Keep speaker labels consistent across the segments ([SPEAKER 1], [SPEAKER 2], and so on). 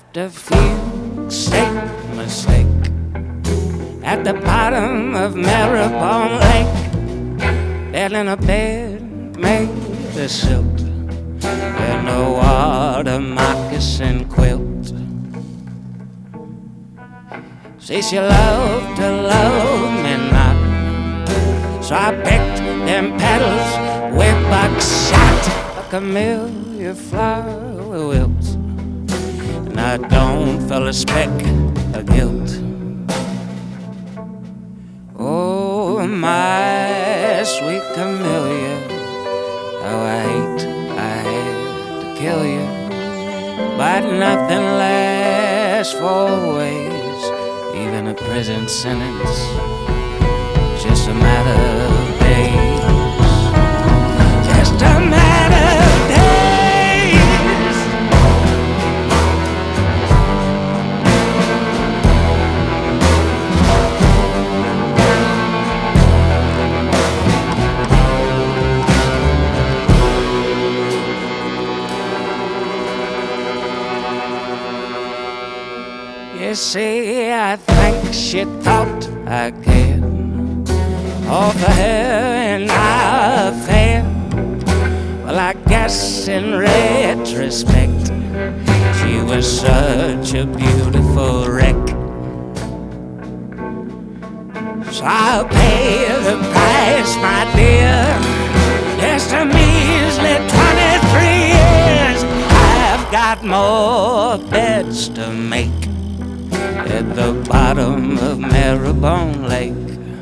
[SPEAKER 1] a few state mistake at the bottom of Maribon Lake, bed in a bed made of silt and a water moccasin quilt. See, she loved to love me not, so I picked them petals with buckshot. A camellia flower wilts, and I don't feel a speck of guilt. Oh, my sweet camellia, how I had to kill you, but nothing lasts always, even a prison sentence, just a matter of days, just a matter of days. You see, I think she thought I cared for her and our affair. Well, I guess in retrospect, she was such a beautiful wreck. So I'll pay the price, my dear, just a measly 23 years. I've got more beds to make at the bottom of Maribon Lake.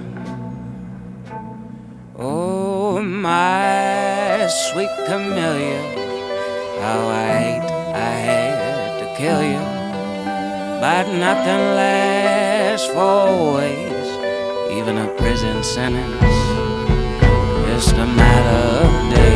[SPEAKER 1] Oh, my sweet camellia, how I had to kill you, but nothing lasts for always, even a prison sentence, just a matter of days.